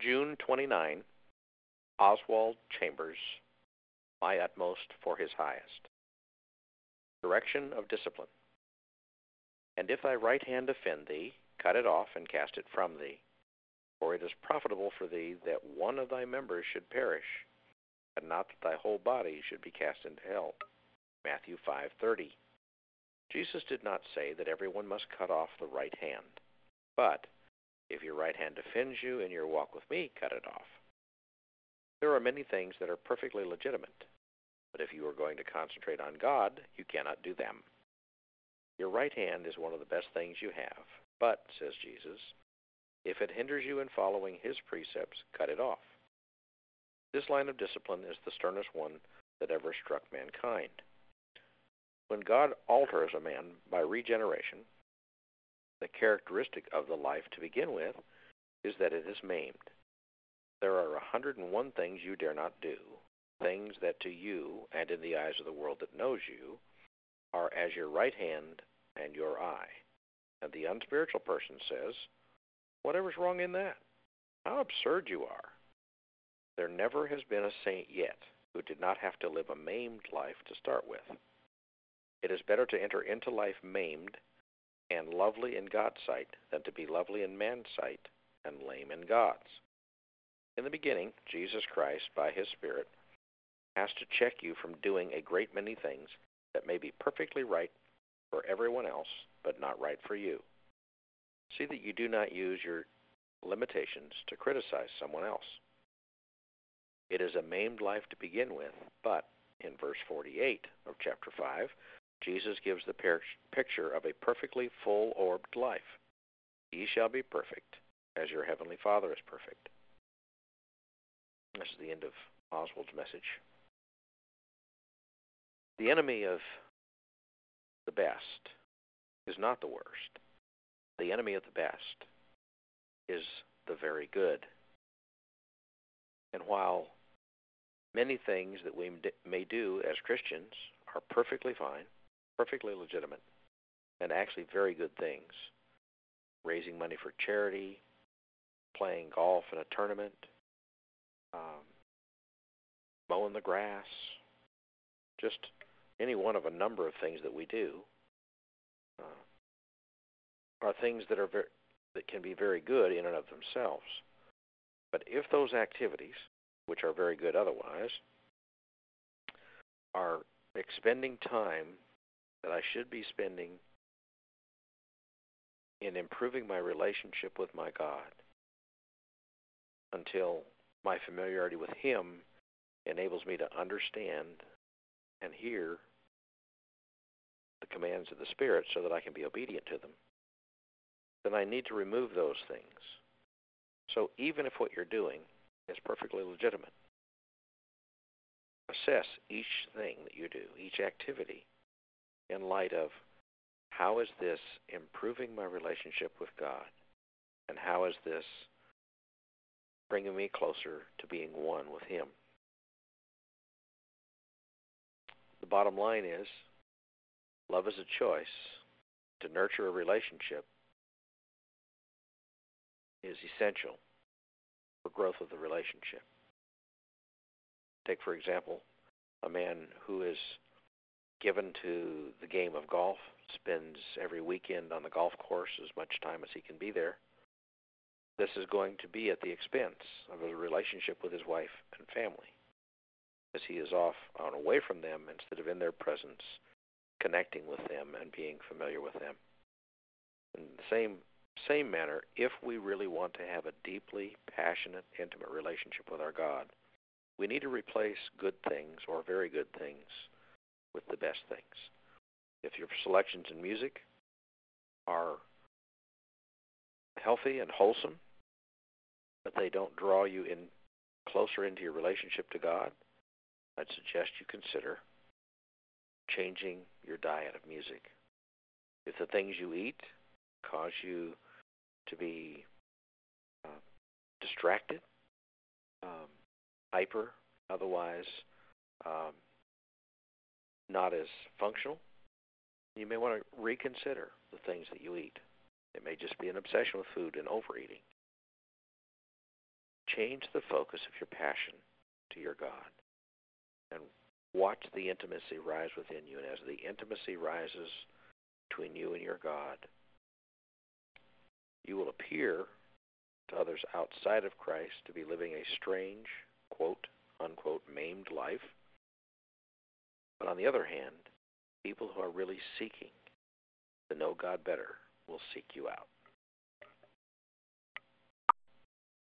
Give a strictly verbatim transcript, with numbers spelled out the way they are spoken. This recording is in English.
June twenty-ninth, Oswald Chambers, My Utmost for His Highest. Correction of discipline. And if thy right hand offend thee, cut it off and cast it from thee. For it is profitable for thee that one of thy members should perish, and not that thy whole body should be cast into hell. Matthew five thirty. Jesus did not say that everyone must cut off the right hand, but if your right hand offends you in your walk with me, cut it off. There are many things that are perfectly legitimate, but if you are going to concentrate on God, you cannot do them. Your right hand is one of the best things you have, but, says Jesus, if it hinders you in following His precepts, cut it off. This line of discipline is the sternest one that ever struck mankind. When God alters a man by regeneration, the characteristic of the life to begin with is that it is maimed. There are a hundred and one things you dare not do, things that to you and in the eyes of the world that knows you are as your right hand and your eye. And the unspiritual person says, whatever's wrong in that? How absurd you are. There never has been a saint yet who did not have to live a maimed life to start with. It is better to enter into life maimed and lovely in God's sight than to be lovely in man's sight and lame in God's. In the beginning, Jesus Christ, by His Spirit, has to check you from doing a great many things that may be perfectly right for everyone else, but not right for you. See that you do not use your limitations to criticize someone else. It is a maimed life to begin with, but in verse forty-eight of chapter five, Jesus gives the picture of a perfectly full-orbed life. Ye shall be perfect, as your heavenly Father is perfect. This is the end of Oswald's message. The enemy of the best is not the worst. The enemy of the best is the very good. And while many things that we may do as Christians are perfectly fine, perfectly legitimate, and actually very good things, raising money for charity, playing golf in a tournament, um, mowing the grass, just any one of a number of things that we do, uh, are things that are very, that can be very good in and of themselves. But if those activities, which are very good otherwise, are expending time that I should be spending in improving my relationship with my God until my familiarity with Him enables me to understand and hear the commands of the Spirit so that I can be obedient to them, then I need to remove those things. So even if what you're doing is perfectly legitimate, assess each thing that you do, each activity, in light of how is this improving my relationship with God, and how is this bringing me closer to being one with Him. The bottom line is, love is a choice. To nurture a relationship is essential for growth of the relationship. Take, for example, a man who is given to the game of golf, spends every weekend on the golf course as much time as he can be there. This is going to be at the expense of a relationship with his wife and family, as he is off and away from them instead of in their presence, connecting with them and being familiar with them. In the same same manner, if we really want to have a deeply passionate, intimate relationship with our God, we need to replace good things or very good things with the best things. If your selections in music are healthy and wholesome, but they don't draw you in closer into your relationship to God, I'd suggest you consider changing your diet of music. If the things you eat cause you to be uh, distracted, um, hyper, otherwise um, not as functional, you may want to reconsider the things that you eat. It may just be an obsession with food and overeating. change the focus of your passion to your God and watch the intimacy rise within you. And as the intimacy rises between you and your God, you will appear to others outside of Christ to be living a strange, quote, unquote, maimed life. But on the other hand, people who are really seeking to know God better will seek you out.